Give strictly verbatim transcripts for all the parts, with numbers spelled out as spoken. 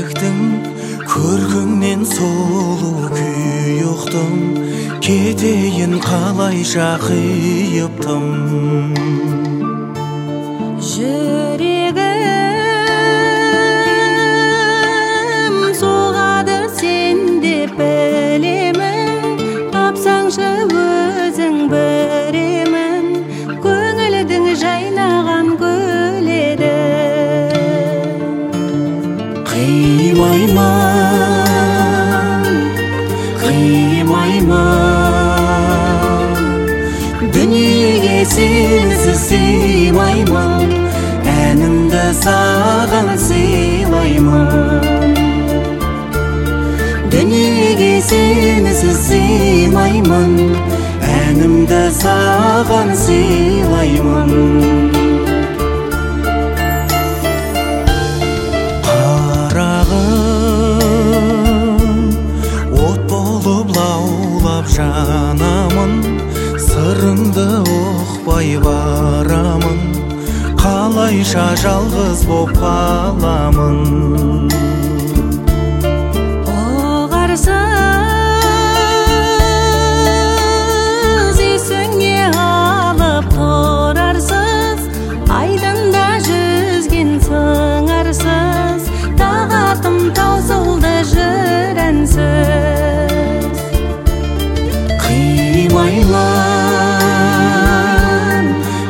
жүректің көркіңнен сұлу күй ұқтым, кетейін қалайша қиыптым. Жүрегім соғады сен деп білемін, тапсаңшы өзің біремін, көңілдің жайнаған гүл еді. Қимаймын, қимаймын, дүниеге сенсіз сыймаймын, әнімді саған сыйлаймын. Дүниеге сенсіз сыймаймын, әнімді саған сыйлаймын. Жанамын, сырыңды ұқпай барамын, қалайша жалғыз боп қаламын. Оғарсыз есіңе алып тұрарсыз, айдында жүзген сыңарсыз, тағатым таусылды жырансыз. Қимаймын,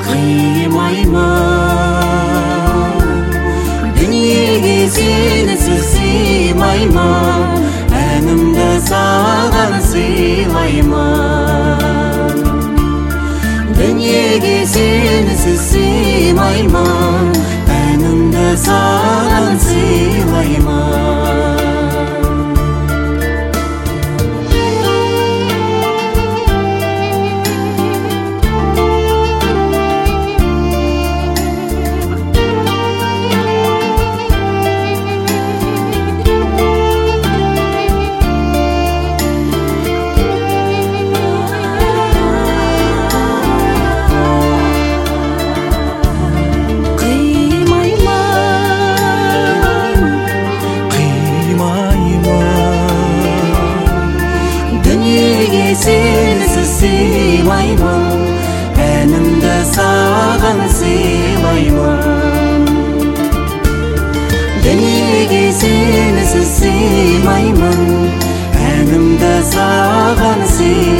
қимаймын, дүниеге сенсіз сыймаймын, әнімді саған сыйлаймын. Дүниеге сенсіз сыймаймын, әнімді саған сыйлаймын. Сенсіз сыймаймын, әнімді саған сыйлаймын. Дүниеге сенсіз сыймаймын, әнімді саған сыйлаймын.